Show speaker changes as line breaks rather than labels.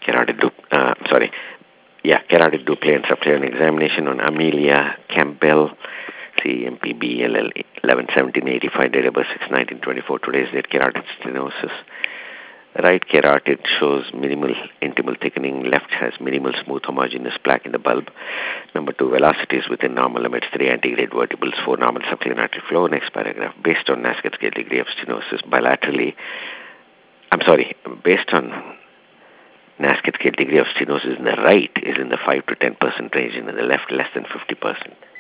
carotid Duplex and subclavian examination on Amelia Campbell, CMPBLL 11/17/85, date of birth 6/19/24, today's date, carotid stenosis. Right carotid shows minimal intimal thickening. Left has minimal smooth homogeneous plaque in the bulb. Number 2, velocity is within normal limits. 3, antegrade vertebrals. 4, normal subclavian artery flow. Next paragraph. Based on Nasket scale degree of stenosis, based on Nasket scale degree of stenosis in the right is in the 5 to 10% range, and in the left less than 50%.